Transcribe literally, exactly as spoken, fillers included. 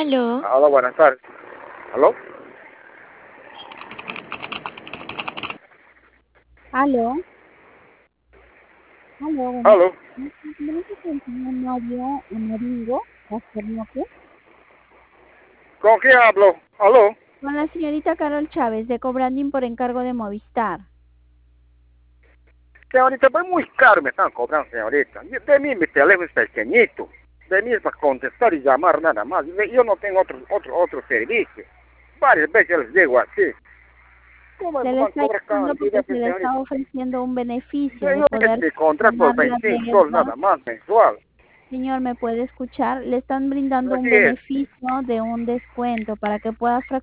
Aló. Hola, buenas tardes. ¿Aló? Aló. Aló, buenas ¿Aló? tardes. ¿Comunico con el señor Mario Amarillo Castornoque? ¿Con quién hablo? ¿Aló? Con la señorita Carol Chávez, de Cobranding por encargo de Movistar. Señorita, pues muy caro me están cobrando, señorita. Yo- De mí mi teléfono es pequeñito. De mí es para contestar y llamar nada más. Yo yo no tengo otro, otro, otro servicio. Varias veces les digo así. ¿Cómo Se me le van a está cobrar llamando cantidad, porque se pues, le señorita? está ofreciendo un beneficio Yo de yo poder mi contrato por tomar la veinticinco soles deuda. nada más mensual. Señor, ¿me puede escuchar? Le están brindando un Así es. beneficio de un descuento para que pueda